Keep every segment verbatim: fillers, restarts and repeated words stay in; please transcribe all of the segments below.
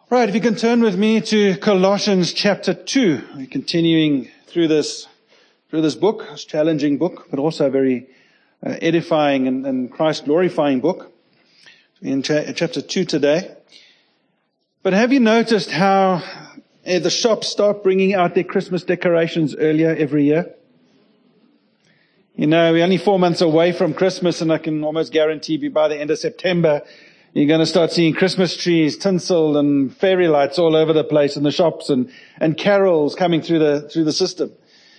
Right, if you can turn with me to Colossians chapter two. We're continuing through this through this book, this challenging book, but also a very uh, edifying and, and Christ-glorifying book. We're in cha- chapter two today. But have you noticed how uh, the shops start bringing out their Christmas decorations earlier every year? You know, we're only four months away from Christmas, and I can almost guarantee you by the end of September, you're going to start seeing Christmas trees, tinsel and fairy lights all over the place in the shops, and, and carols coming through the, through the system.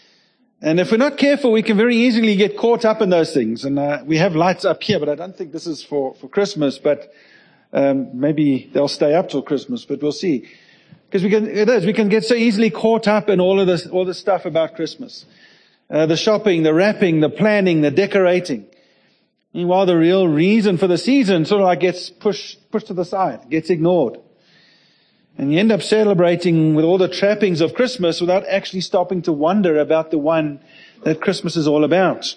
And if we're not careful, we can very easily get caught up in those things. And uh, we have lights up here, but I don't think this is for, for Christmas, but um, maybe they'll stay up till Christmas, but we'll see. Because we can, it is, we can get so easily caught up in all of this, all this stuff about Christmas. Uh, the shopping, the wrapping, the planning, the decorating. Meanwhile, the real reason for the season sort of like gets pushed, pushed to the side, gets ignored. And you end up celebrating with all the trappings of Christmas without actually stopping to wonder about the one that Christmas is all about.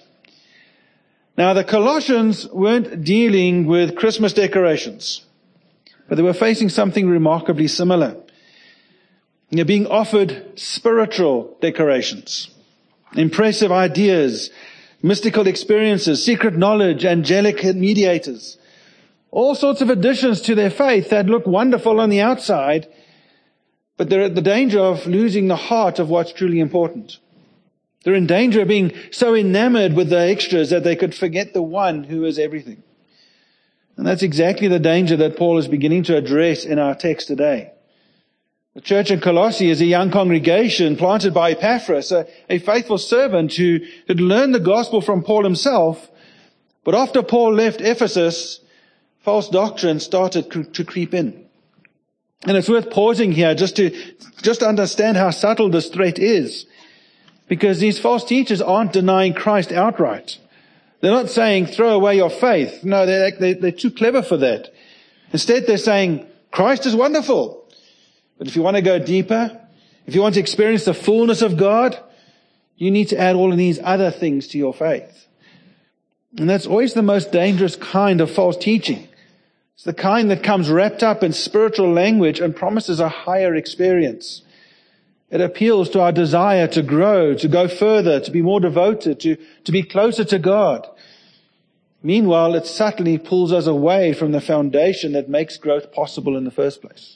Now, the Colossians weren't dealing with Christmas decorations, but they were facing something remarkably similar. They're being offered spiritual decorations, impressive ideas, mystical experiences, secret knowledge, angelic mediators. All sorts of additions to their faith that look wonderful on the outside, but they're at the danger of losing the heart of what's truly important. They're in danger of being so enamored with the extras that they could forget the one who is everything. And that's exactly the danger that Paul is beginning to address in our text today. The church in Colossae is a young congregation planted by Epaphras, a, a faithful servant who had learned the gospel from Paul himself. But after Paul left Ephesus, false doctrine started cre- to creep in. And it's worth pausing here just to, just to understand how subtle this threat is. Because these false teachers aren't denying Christ outright. They're not saying, throw away your faith. No, they're, they're, they're too clever for that. Instead, they're saying, Christ is wonderful. But if you want to go deeper, if you want to experience the fullness of God, you need to add all of these other things to your faith. And that's always the most dangerous kind of false teaching. It's the kind that comes wrapped up in spiritual language and promises a higher experience. It appeals to our desire to grow, to go further, to be more devoted, to, to be closer to God. Meanwhile, it subtly pulls us away from the foundation that makes growth possible in the first place.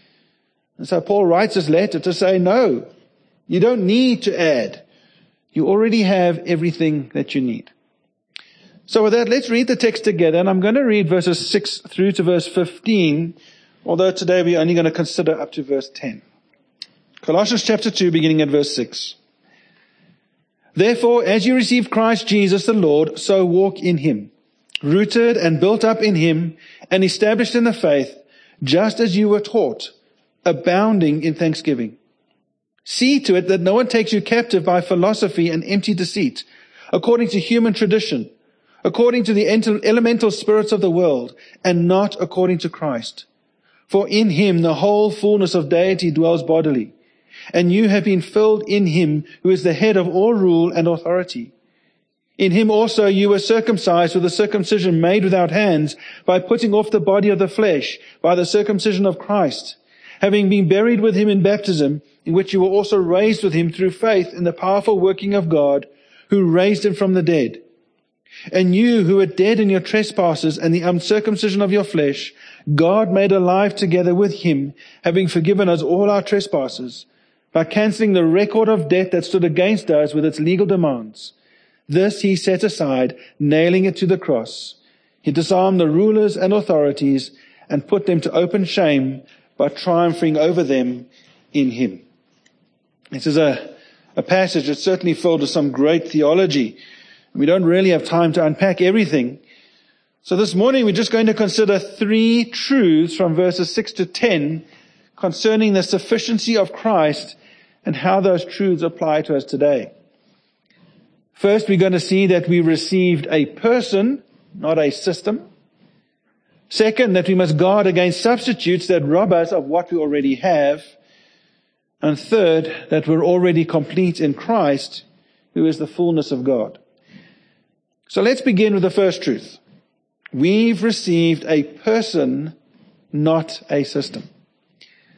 And so Paul writes this letter to say, no, you don't need to add. You already have everything that you need. So with that, let's read the text together. And I'm going to read verses six through to verse fifteen, although today we're only going to consider up to verse ten. Colossians chapter two, beginning at verse six. Therefore, as you receive Christ Jesus the Lord, so walk in him, rooted and built up in him, and established in the faith, just as you were taught, abounding in thanksgiving. See to it that no one takes you captive by philosophy and empty deceit, according to human tradition, according to the elemental spirits of the world, and not according to Christ. For in him the whole fullness of deity dwells bodily, and you have been filled in him who is the head of all rule and authority. In him also you were circumcised with a circumcision made without hands, by putting off the body of the flesh, by the circumcision of Christ, having been buried with him in baptism, in which you were also raised with him through faith in the powerful working of God, who raised him from the dead. And you who were dead in your trespasses and the uncircumcision of your flesh, God made alive together with him, having forgiven us all our trespasses, by cancelling the record of debt that stood against us with its legal demands. This he set aside, nailing it to the cross. He disarmed the rulers and authorities and put them to open shame, by triumphing over them in him. This is a, a passage that's certainly filled with some great theology. We don't really have time to unpack everything. So this morning we're just going to consider three truths from verses six to ten concerning the sufficiency of Christ and how those truths apply to us today. First, we're going to see that we received a person, not a system. Second, that we must guard against substitutes that rob us of what we already have. And third, that we're already complete in Christ, who is the fullness of God. So let's begin with the first truth. We've received a person, not a system.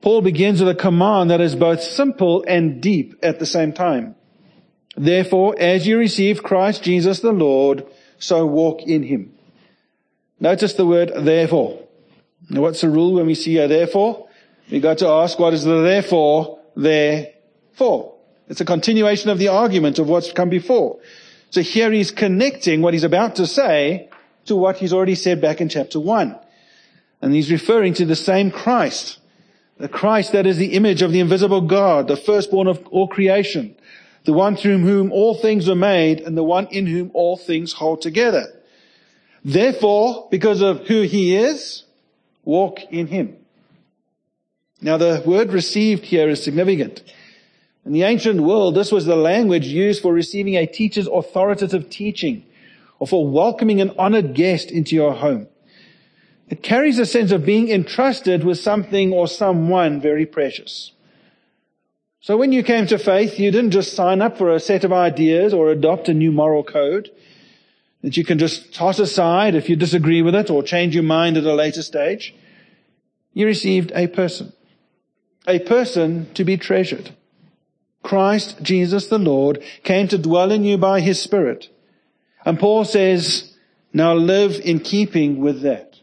Paul begins with a command that is both simple and deep at the same time. Therefore, as you received Christ Jesus the Lord, so walk in him. Notice the word therefore. Now, what's the rule when we see a therefore? We got to ask, what is the therefore there for? It's a continuation of the argument of what's come before. So here he's connecting what he's about to say to what he's already said back in chapter one. And he's referring to the same Christ. The Christ that is the image of the invisible God, the firstborn of all creation. The one through whom all things were made, and the one in whom all things hold together. Therefore, because of who he is, walk in him. Now the word received here is significant. In the ancient world, this was the language used for receiving a teacher's authoritative teaching, or for welcoming an honored guest into your home. It carries a sense of being entrusted with something or someone very precious. So when you came to faith, you didn't just sign up for a set of ideas or adopt a new moral code that you can just toss aside if you disagree with it or change your mind at a later stage. You received a person, a person to be treasured. Christ Jesus the Lord came to dwell in you by his Spirit. And Paul says, now live in keeping with that.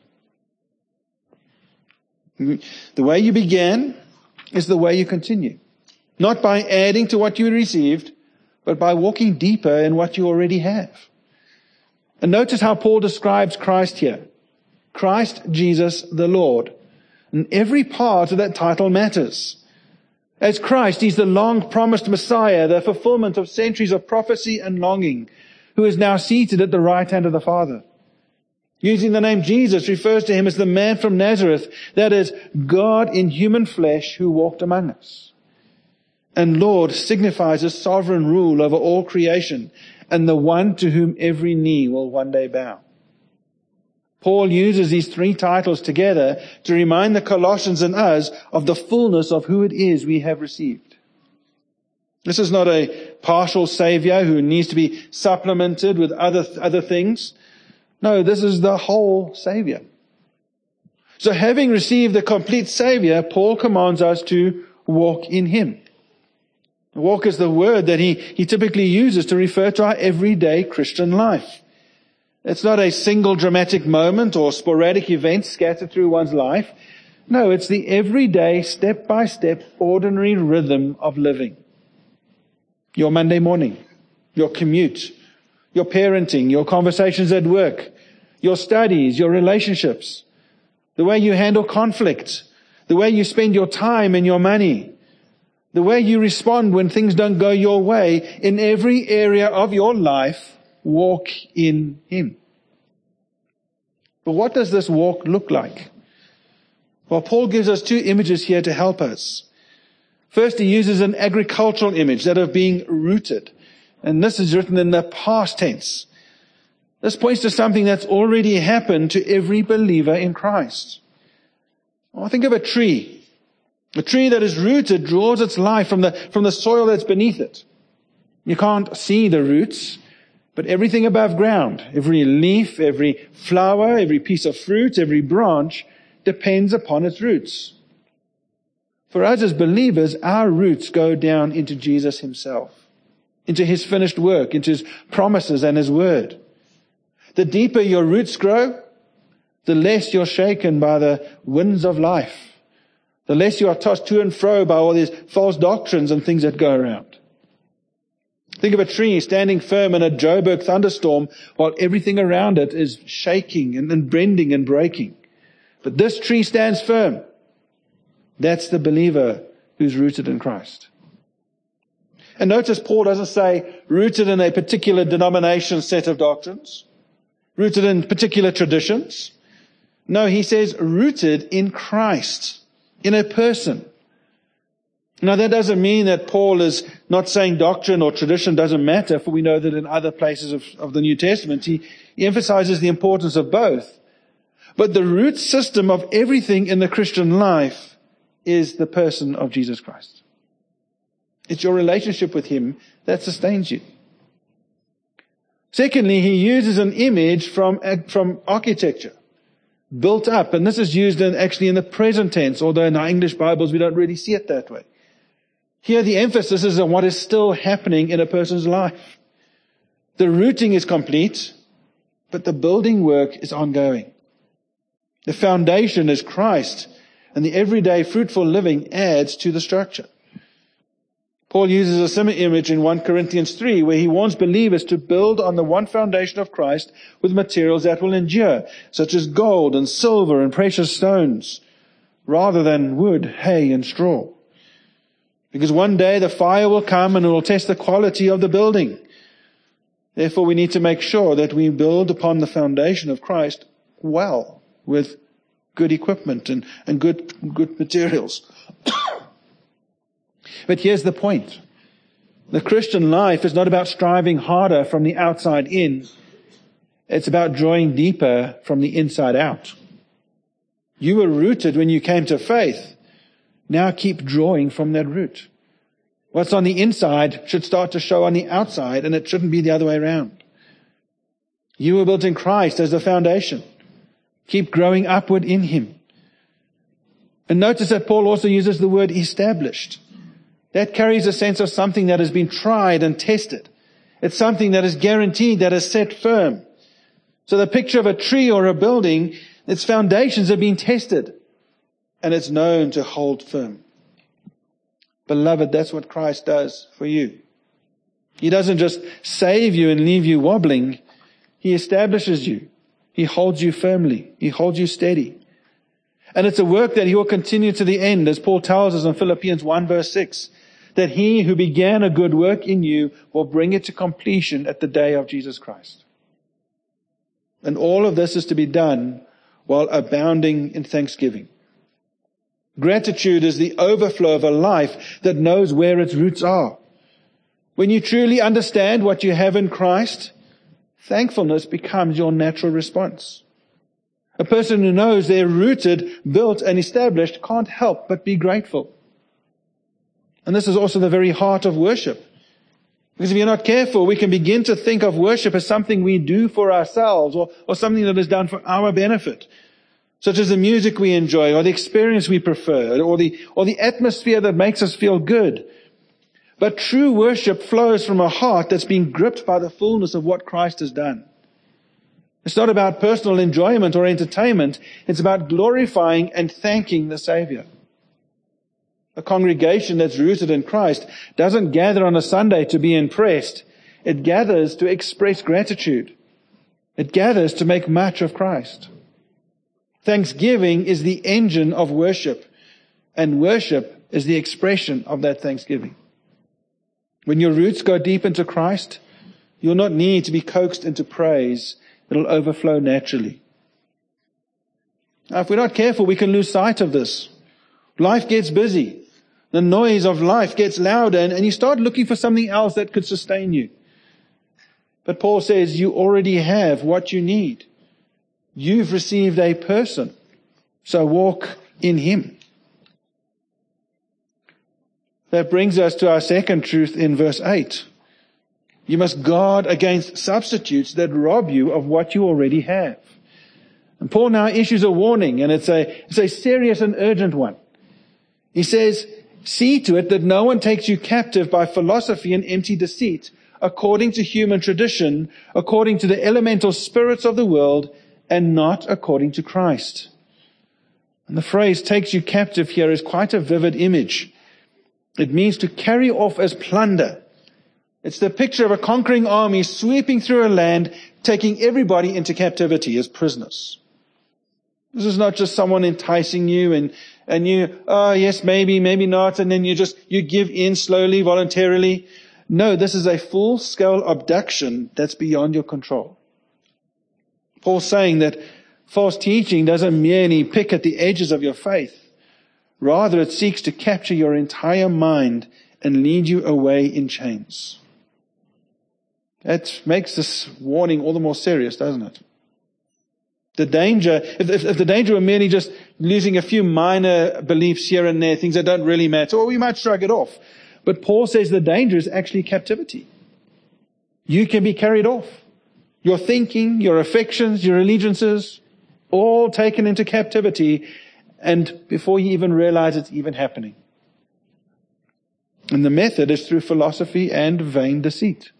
The way you began is the way you continue. Not by adding to what you received, but by walking deeper in what you already have. And notice how Paul describes Christ here. Christ Jesus the Lord. And every part of that title matters. As Christ, he's the long-promised Messiah, the fulfillment of centuries of prophecy and longing, who is now seated at the right hand of the Father. Using the name Jesus refers to him as the man from Nazareth, that is, God in human flesh who walked among us. And Lord signifies his sovereign rule over all creation, and the one to whom every knee will one day bow. Paul uses these three titles together to remind the Colossians and us of the fullness of who it is we have received. This is not a partial Savior who needs to be supplemented with other, other things. No, this is the whole Savior. So having received the complete Savior, Paul commands us to walk in him. Walk is the word that he, he typically uses to refer to our everyday Christian life. It's not a single dramatic moment or sporadic event scattered through one's life. No, it's the everyday, step-by-step, ordinary rhythm of living. Your Monday morning, your commute, your parenting, your conversations at work, your studies, your relationships, the way you handle conflict, the way you spend your time and your money, the way you respond when things don't go your way. In every area of your life, walk in him. But what does this walk look like? Well, Paul gives us two images here to help us. First, he uses an agricultural image, that of being rooted. And this is written in the past tense. This points to something that's already happened to every believer in Christ. Well, think of a tree. A tree that is rooted draws its life from the, from the soil that's beneath it. You can't see the roots, but everything above ground, every leaf, every flower, every piece of fruit, every branch depends upon its roots. For us as believers, our roots go down into Jesus himself, into his finished work, into his promises and his word. The deeper your roots grow, the less you're shaken by the winds of life. The less you are tossed to and fro by all these false doctrines and things that go around. Think of a tree standing firm in a Joburg thunderstorm while everything around it is shaking and, and bending and breaking. But this tree stands firm. That's the believer who's rooted in Christ. And notice Paul doesn't say rooted in a particular denomination set of doctrines, rooted in particular traditions. No, he says rooted in Christ. In a person. Now that doesn't mean that Paul is not saying doctrine or tradition doesn't matter, for we know that in other places of, of the New Testament he, he emphasizes the importance of both. But the root system of everything in the Christian life is the person of Jesus Christ. It's your relationship with him that sustains you. Secondly, he uses an image from, from architecture. built up. And this is used in, actually in the present tense, although in our English Bibles we don't really see it that way. Here the emphasis is on what is still happening in a person's life. The rooting is complete, but the building work is ongoing. The foundation is Christ, and the everyday fruitful living adds to the structure. Paul uses a similar image in First Corinthians three, where he wants believers to build on the one foundation of Christ with materials that will endure, such as gold and silver and precious stones, rather than wood, hay, and straw. Because one day the fire will come and it will test the quality of the building. Therefore, we need to make sure that we build upon the foundation of Christ well, with good equipment and, and good, good materials. But here's the point. The Christian life is not about striving harder from the outside in. It's about drawing deeper from the inside out. You were rooted when you came to faith. Now keep drawing from that root. What's on the inside should start to show on the outside, and it shouldn't be the other way around. You were built in Christ as the foundation. Keep growing upward in Him. And notice that Paul also uses the word established. That carries a sense of something that has been tried and tested. It's something that is guaranteed, that is set firm. So the picture of a tree or a building, its foundations have been tested, and it's known to hold firm. Beloved, that's what Christ does for you. He doesn't just save you and leave you wobbling. He establishes you. He holds you firmly. He holds you steady. And it's a work that He will continue to the end, as Paul tells us in Philippians one verse six, that He who began a good work in you will bring it to completion at the day of Jesus Christ. And all of this is to be done while abounding in thanksgiving. Gratitude is the overflow of a life that knows where its roots are. When you truly understand what you have in Christ, thankfulness becomes your natural response. A person who knows they're rooted, built, and established can't help but be grateful. And this is also the very heart of worship. Because if you're not careful, we can begin to think of worship as something we do for ourselves, or, or something that is done for our benefit, such as the music we enjoy, or the experience we prefer, or the, or the atmosphere that makes us feel good. But true worship flows from a heart that's been gripped by the fullness of what Christ has done. It's not about personal enjoyment or entertainment. It's about glorifying and thanking the Savior. A congregation that's rooted in Christ doesn't gather on a Sunday to be impressed. It gathers to express gratitude. It gathers to make much of Christ. Thanksgiving is the engine of worship, and worship is the expression of that thanksgiving. When your roots go deep into Christ, you'll not need to be coaxed into praise. It'll overflow naturally. Now, if we're not careful, we can lose sight of this. Life gets busy. The noise of life gets louder, and, and you start looking for something else that could sustain you. But Paul says you already have what you need. You've received a person, so walk in Him. That brings us to our second truth in verse eight. You must guard against substitutes that rob you of what you already have. And Paul now issues a warning, and it's a, it's a serious and urgent one. He says, see to it that no one takes you captive by philosophy and empty deceit, according to human tradition, according to the elemental spirits of the world, and not according to Christ. And the phrase takes you captive here is quite a vivid image. It means to carry off as plunder. It's the picture of a conquering army sweeping through a land, taking everybody into captivity as prisoners. This is not just someone enticing you and, and you, oh yes, maybe, maybe not, and then you just, you give in slowly, voluntarily. No, this is a full-scale abduction that's beyond your control. Paul's saying that false teaching doesn't merely pick at the edges of your faith. Rather, it seeks to capture your entire mind and lead you away in chains. That makes this warning all the more serious, doesn't it? The danger, if, if, if the danger were merely just losing a few minor beliefs here and there, things that don't really matter, or we might shrug it off. But Paul says the danger is actually captivity. You can be carried off. Your thinking, your affections, your allegiances, all taken into captivity, and before you even realize it's even happening. And the method is through philosophy and vain deceit.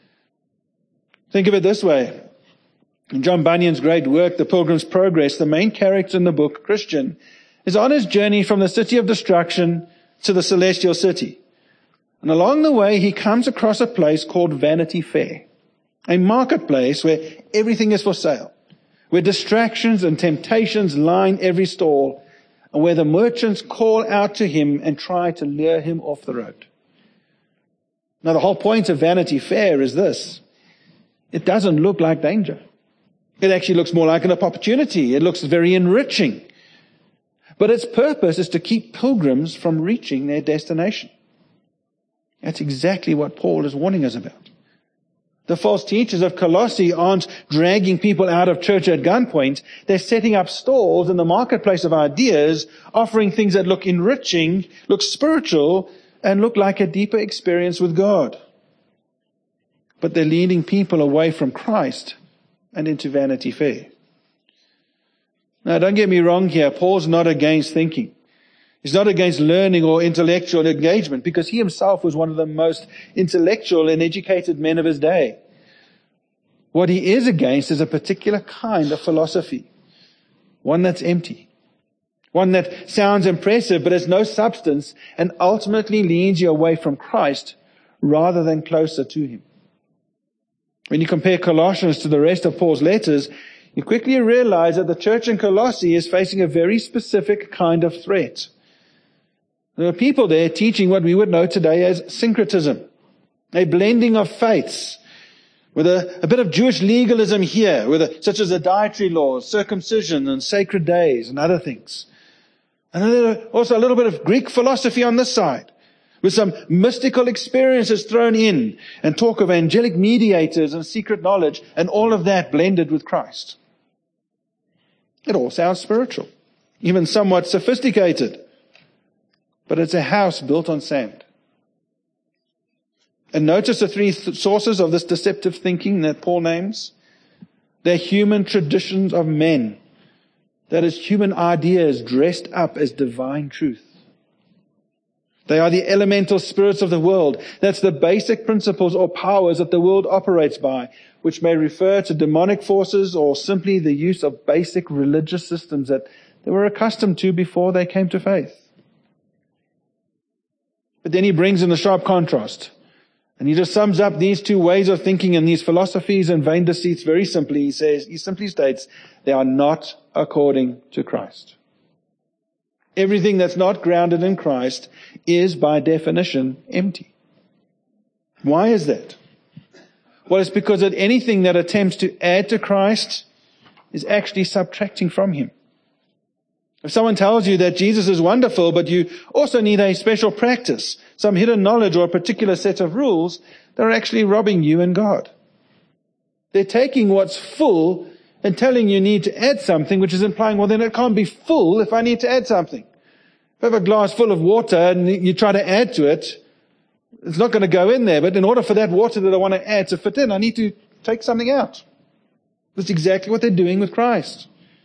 Think of it this way. In John Bunyan's great work, The Pilgrim's Progress, the main character in the book, Christian, is on his journey from the city of destruction to the celestial city. And along the way, he comes across a place called Vanity Fair, a marketplace where everything is for sale, where distractions and temptations line every stall, and where the merchants call out to him and try to lure him off the road. Now, the whole point of Vanity Fair is this. It doesn't look like danger. It actually looks more like an opportunity. It looks very enriching. But its purpose is to keep pilgrims from reaching their destination. That's exactly what Paul is warning us about. The false teachers of Colossae aren't dragging people out of church at gunpoint. They're setting up stalls in the marketplace of ideas, offering things that look enriching, look spiritual, and look like a deeper experience with God. But they're leading people away from Christ and into Vanity Fair. Now, don't get me wrong here. Paul's not against thinking. He's not against learning or intellectual engagement, because he himself was one of the most intellectual and educated men of his day. What he is against is a particular kind of philosophy. One that's empty. One that sounds impressive but has no substance and ultimately leads you away from Christ rather than closer to Him. When you compare Colossians to the rest of Paul's letters, you quickly realize that the church in Colossae is facing a very specific kind of threat. There are people there teaching what we would know today as syncretism, a blending of faiths, with a, a bit of Jewish legalism here, with a, such as the dietary laws, circumcision and sacred days and other things. And then also a little bit of Greek philosophy on this side, with some mystical experiences thrown in, and talk of angelic mediators and secret knowledge, and all of that blended with Christ. It all sounds spiritual, even somewhat sophisticated. But it's a house built on sand. And notice the three th- sources of this deceptive thinking that Paul names. They're human traditions of men. That is, human ideas dressed up as divine truth. They are the elemental spirits of the world. That's the basic principles or powers that the world operates by, which may refer to demonic forces or simply the use of basic religious systems that they were accustomed to before they came to faith. But then he brings in a sharp contrast. And he just sums up these two ways of thinking and these philosophies and vain deceits very simply. He says, he simply states, they are not according to Christ. Everything that's not grounded in Christ is by definition empty. Why is that? Well, it's because that anything that attempts to add to Christ is actually subtracting from Him. If someone tells you that Jesus is wonderful, but you also need a special practice, some hidden knowledge or a particular set of rules, they're actually robbing you and God. They're taking what's full and telling you need to add something, which is implying, well, then it can't be full if I need to add something. If I have a glass full of water and you try to add to it, it's not going to go in there. But in order for that water that I want to add to fit in, I need to take something out. That's exactly what they're doing with Christ.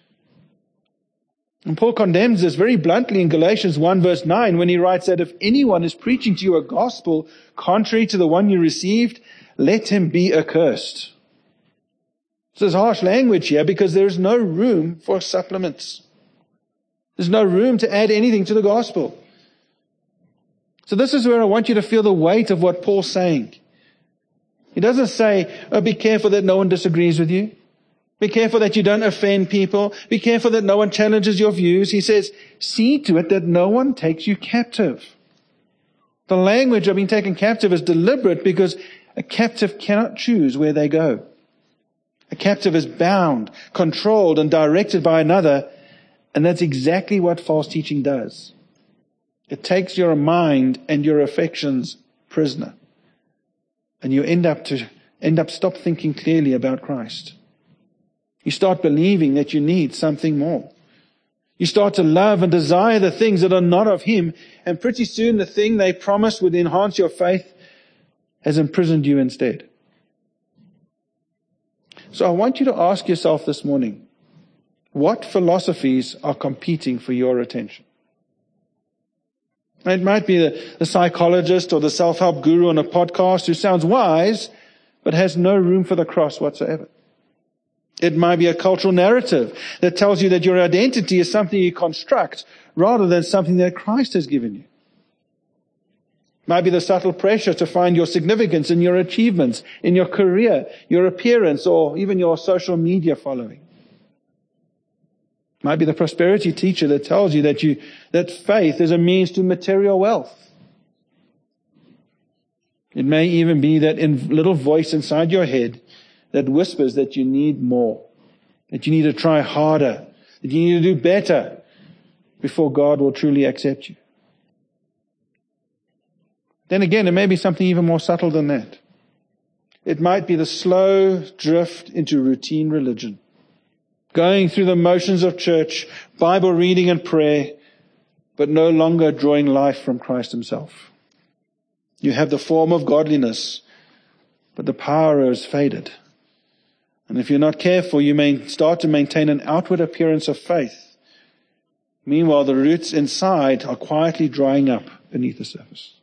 And Paul condemns this very bluntly in Galatians one verse nine when he writes that if anyone is preaching to you a gospel contrary to the one you received, let him be accursed. So there's harsh language here because there is no room for supplements. There's no room to add anything to the gospel. So this is where I want you to feel the weight of what Paul's saying. He doesn't say, oh, be careful that no one disagrees with you. Be careful that you don't offend people. Be careful that no one challenges your views. He says, see to it that no one takes you captive. The language of being taken captive is deliberate because a captive cannot choose where they go. A captive is bound, controlled, and directed by another, and that's exactly what false teaching does. It takes your mind and your affections prisoner, and you end up to end up stop thinking clearly about Christ. You start believing that you need something more. You start to love and desire the things that are not of Him, and pretty soon the thing they promised would enhance your faith has imprisoned you instead. So I want you to ask yourself this morning, What philosophies are competing for your attention? It might be the, the psychologist or the self-help guru on a podcast who sounds wise, but has no room for the cross whatsoever. It might be a cultural narrative that tells you that your identity is something you construct rather than something that Christ has given you. It might be the subtle pressure to find your significance in your achievements, in your career, your appearance, or even your social media following. It might be the prosperity teacher that tells you that you that faith is a means to material wealth. It may even be that in little voice inside your head that whispers that you need more, that you need to try harder, that you need to do better before God will truly accept you. Then again, it may be something even more subtle than that. It might be the slow drift into routine religion, going through the motions of church, Bible reading and prayer, but no longer drawing life from Christ himself. You have the form of godliness, but the power has faded. And if you're not careful, you may start to maintain an outward appearance of faith. Meanwhile, the roots inside are quietly drying up beneath the surface.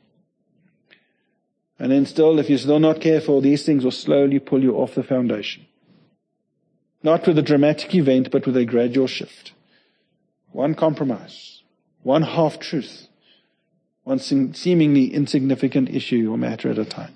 And then still, if you're still not careful, these things will slowly pull you off the foundation. Not with a dramatic event, but with a gradual shift. One compromise, one half-truth, one seemingly insignificant issue or matter at a time.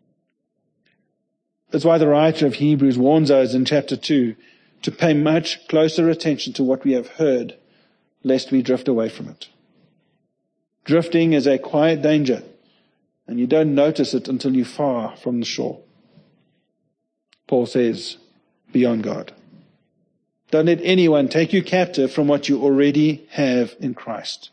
That's why the writer of Hebrews warns us in chapter two to pay much closer attention to what we have heard, lest we drift away from it. Drifting is a quiet danger, and you don't notice it until you're far from the shore. Paul says, be on guard. Don't let anyone take you captive from what you already have in Christ.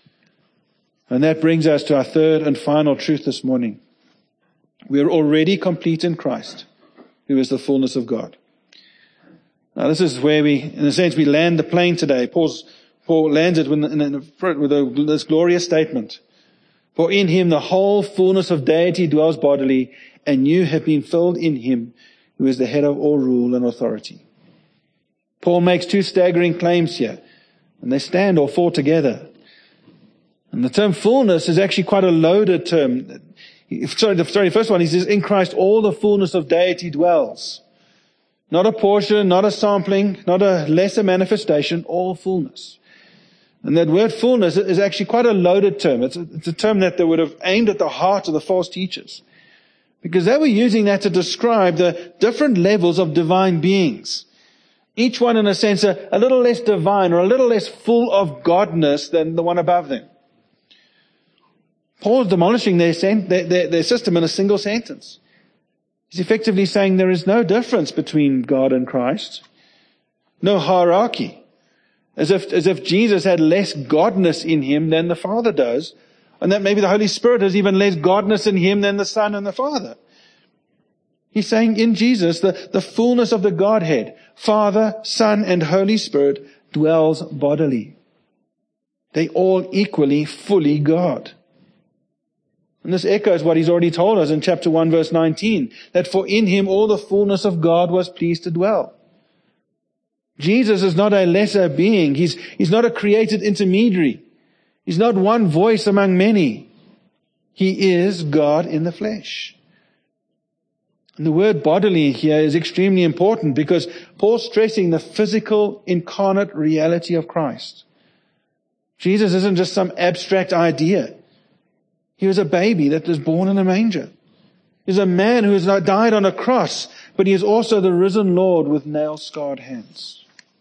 And that brings us to our third and final truth this morning. We are already complete in Christ, who is the fullness of God. Now this is where we, in a sense, we land the plane today. Paul's, Paul lands it with, with a, this glorious statement. For in him the whole fullness of deity dwells bodily, and you have been filled in him, who is the head of all rule and authority. Paul makes two staggering claims here, and they stand or fall together. And the term fullness is actually quite a loaded term. Sorry, the, sorry, the first one, he says, in Christ all the fullness of deity dwells. Not a portion, not a sampling, not a lesser manifestation, all fullness. And that word fullness is actually quite a loaded term. It's a, it's a term that they would have aimed at the heart of the false teachers. Because they were using that to describe the different levels of divine beings. Each one, in a sense, a, a little less divine or a little less full of godness than the one above them. Paul is demolishing their, their, their, their system in a single sentence. He's effectively saying there is no difference between God and Christ. No hierarchy. As if, as if Jesus had less godness in him than the Father does, and that maybe the Holy Spirit has even less godness in him than the Son and the Father. He's saying in Jesus, the, the fullness of the Godhead, Father, Son, and Holy Spirit, dwells bodily. They all equally, fully God. And this echoes what he's already told us in chapter one, verse nineteen, that for in him all the fullness of God was pleased to dwell. Jesus is not a lesser being. He's, he's not a created intermediary. He's not one voice among many. He is God in the flesh. And the word bodily here is extremely important because Paul's stressing the physical, incarnate reality of Christ. Jesus isn't just some abstract idea. He was a baby that was born in a manger. He's a man who has died on a cross, but he is also the risen Lord with nail-scarred hands.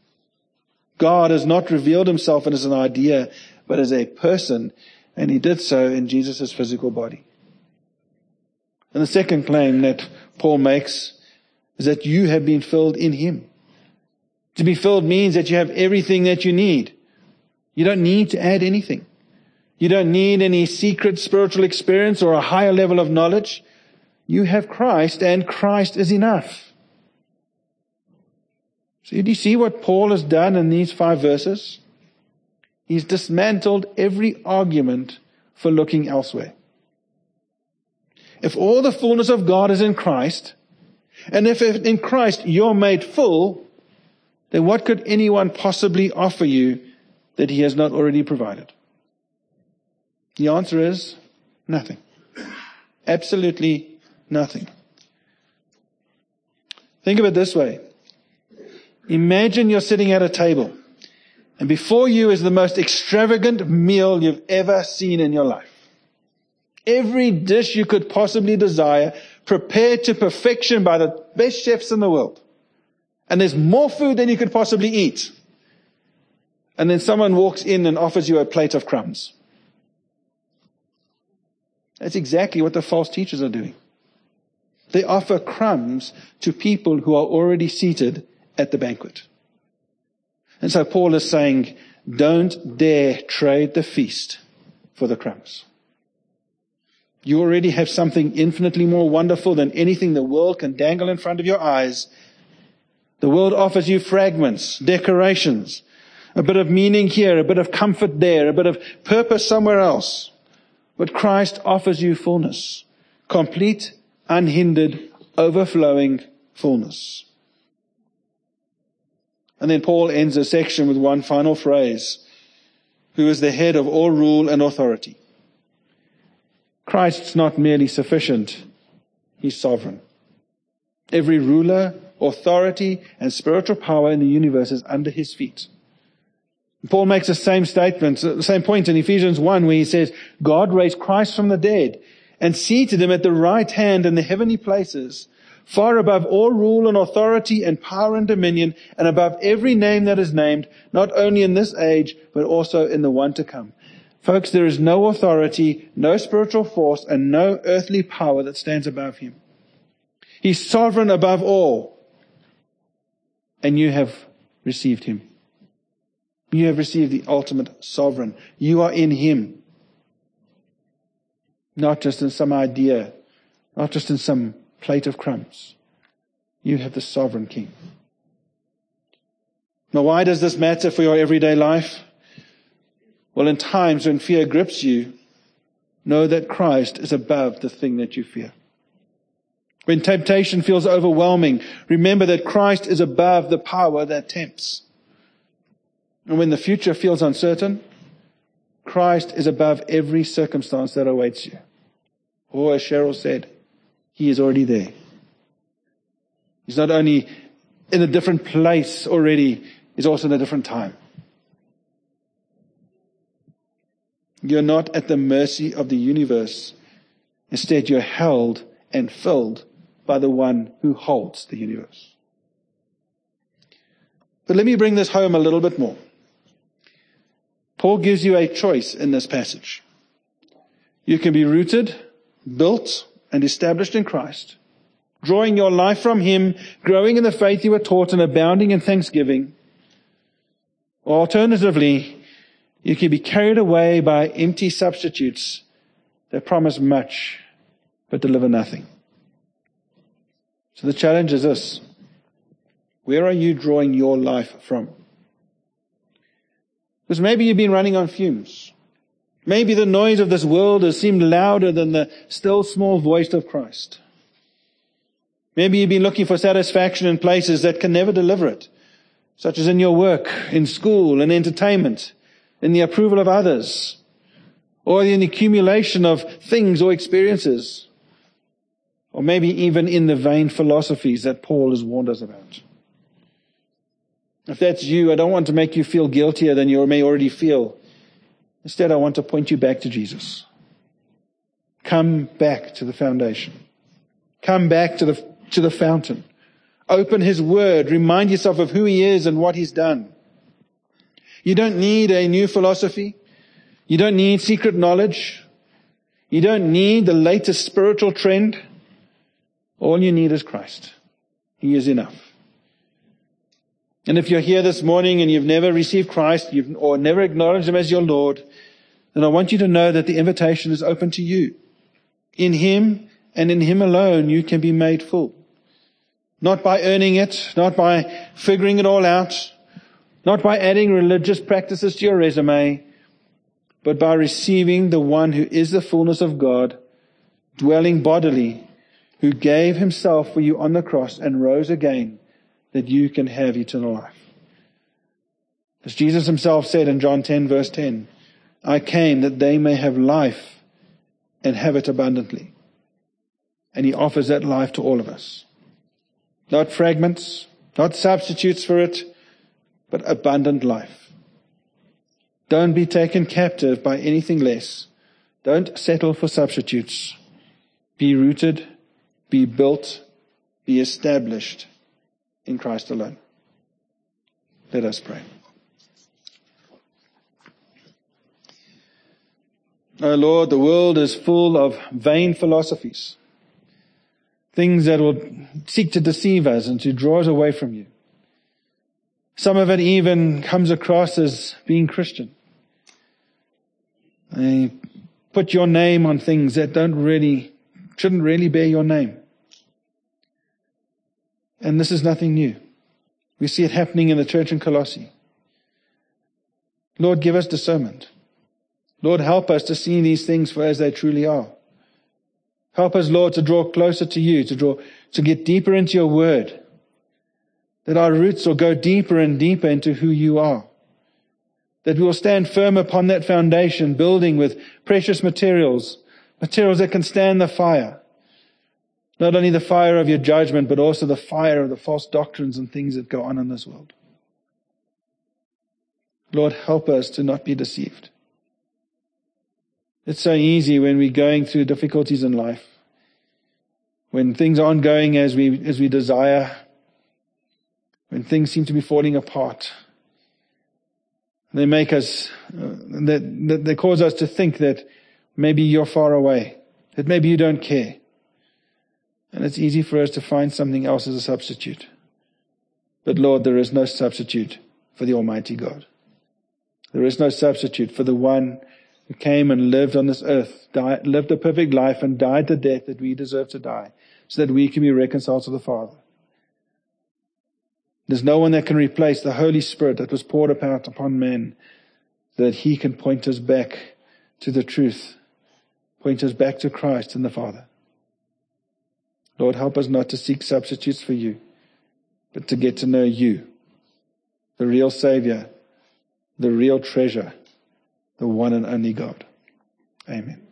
God has not revealed himself as an idea, but as a person, and he did so in Jesus' physical body. And the second claim that Paul makes is that you have been filled in him. To be filled means that you have everything that you need. You don't need to add anything. You don't need any secret spiritual experience or a higher level of knowledge. You have Christ, and Christ is enough. So do you see what Paul has done in these five verses? He's dismantled every argument for looking elsewhere. If all the fullness of God is in Christ, and if in Christ you're made full, then what could anyone possibly offer you that he has not already provided? The answer is nothing. Absolutely nothing. Think of it this way. Imagine you're sitting at a table, and before you is the most extravagant meal you've ever seen in your life. Every dish you could possibly desire, prepared to perfection by the best chefs in the world. And there's more food than you could possibly eat. And then someone walks in and offers you a plate of crumbs. That's exactly what the false teachers are doing. They offer crumbs to people who are already seated at the banquet. And so Paul is saying, don't dare trade the feast for the crumbs. You already have something infinitely more wonderful than anything the world can dangle in front of your eyes. The world offers you fragments, decorations, a bit of meaning here, a bit of comfort there, a bit of purpose somewhere else. But Christ offers you fullness, complete, unhindered, overflowing fullness. And then Paul ends the section with one final phrase, who is the head of all rule and authority. Christ's not merely sufficient, he's sovereign. Every ruler, authority, and spiritual power in the universe is under his feet. Paul makes the same statement, the same point in Ephesians one, where he says, God raised Christ from the dead and seated him at the right hand in the heavenly places, far above all rule and authority and power and dominion, and above every name that is named, not only in this age, but also in the one to come. Folks, there is no authority, no spiritual force, and no earthly power that stands above him. He's sovereign above all. And you have received him. You have received the ultimate sovereign. You are in him. Not just in some idea, not just in some plate of crumbs. You have the sovereign King. Now, why does this matter for your everyday life? Well, in times when fear grips you, know that Christ is above the thing that you fear. When temptation feels overwhelming, remember that Christ is above the power that tempts. And when the future feels uncertain, Christ is above every circumstance that awaits you. Or as Cheryl said, he is already there. He's not only in a different place already, he's also in a different time. You're not at the mercy of the universe. Instead, you're held and filled by the one who holds the universe. But let me bring this home a little bit more. Paul gives you a choice in this passage. You can be rooted, built, and established in Christ, drawing your life from him, growing in the faith you were taught, and abounding in thanksgiving. Or alternatively, you can be carried away by empty substitutes that promise much but deliver nothing. So the challenge is this. Where are you drawing your life from? Because maybe you've been running on fumes. Maybe the noise of this world has seemed louder than the still small voice of Christ. Maybe you've been looking for satisfaction in places that can never deliver it, such as in your work, in school, in entertainment, in the approval of others, or in the accumulation of things or experiences, or maybe even in the vain philosophies that Paul has warned us about. If that's you, I don't want to make you feel guiltier than you may already feel. Instead, I want to point you back to Jesus. Come back to the foundation. Come back to the, to the fountain. Open his word. Remind yourself of who he is and what he's done. You don't need a new philosophy. You don't need secret knowledge. You don't need the latest spiritual trend. All you need is Christ. He is enough. And if you're here this morning and you've never received Christ, you've, or never acknowledged him as your Lord, then I want you to know that the invitation is open to you. In him and in him alone, you can be made full. Not by earning it, not by figuring it all out, not by adding religious practices to your resume, but by receiving the one who is the fullness of God, dwelling bodily, who gave himself for you on the cross and rose again, that you can have eternal life. As Jesus himself said in John ten verse ten, I came that they may have life and have it abundantly. And he offers that life to all of us. Not fragments, not substitutes for it, but abundant life. Don't be taken captive by anything less. Don't settle for substitutes. Be rooted, be built, be established in Christ alone. Let us pray. Oh Lord, the world is full of vain philosophies, things that will seek to deceive us and to draw us away from you. Some of it even comes across as being Christian. They put your name on things that don't really, shouldn't really bear your name. And this is nothing new. We see it happening in the church in Colossae. Lord, give us discernment. Lord, help us to see these things for as they truly are. Help us, Lord, to draw closer to you, to draw, to get deeper into your word. That our roots will go deeper and deeper into who you are. That we will stand firm upon that foundation, building with precious materials, materials that can stand the fire. Not only the fire of your judgment, but also the fire of the false doctrines and things that go on in this world. Lord, help us to not be deceived. It's so easy when we're going through difficulties in life, when things aren't going as we as we desire, when things seem to be falling apart. They make us, uh, that they cause us to think that maybe you're far away, that maybe you don't care. And it's easy for us to find something else as a substitute. But Lord, there is no substitute for the Almighty God. There is no substitute for the one who came and lived on this earth, died, lived a perfect life and died the death that we deserve to die, so that we can be reconciled to the Father. There's no one that can replace the Holy Spirit that was poured out upon men, so that he can point us back to the truth, point us back to Christ and the Father. Lord, help us not to seek substitutes for you, but to get to know you, the real Savior, the real treasure, the one and only God. Amen.